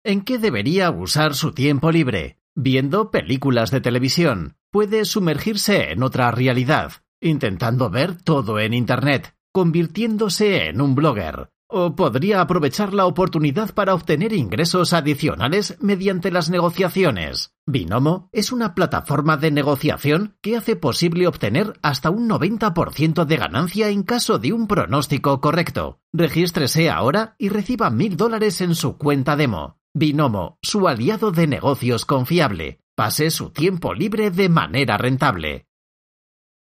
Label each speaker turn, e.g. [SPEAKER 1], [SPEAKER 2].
[SPEAKER 1] ¿En qué debería usar su tiempo libre? Viendo películas de televisión. Puede sumergirse en otra realidad, intentando ver todo en Internet, convirtiéndose en un blogger. O podría aprovechar la oportunidad para obtener ingresos adicionales mediante las negociaciones. Binomo es una plataforma de negociación que hace posible obtener hasta un 90% de ganancia en caso de un pronóstico correcto. Regístrese ahora y reciba $1,000 en su cuenta demo. Binomo, su aliado de negocios confiable. Pase su tiempo libre de manera rentable.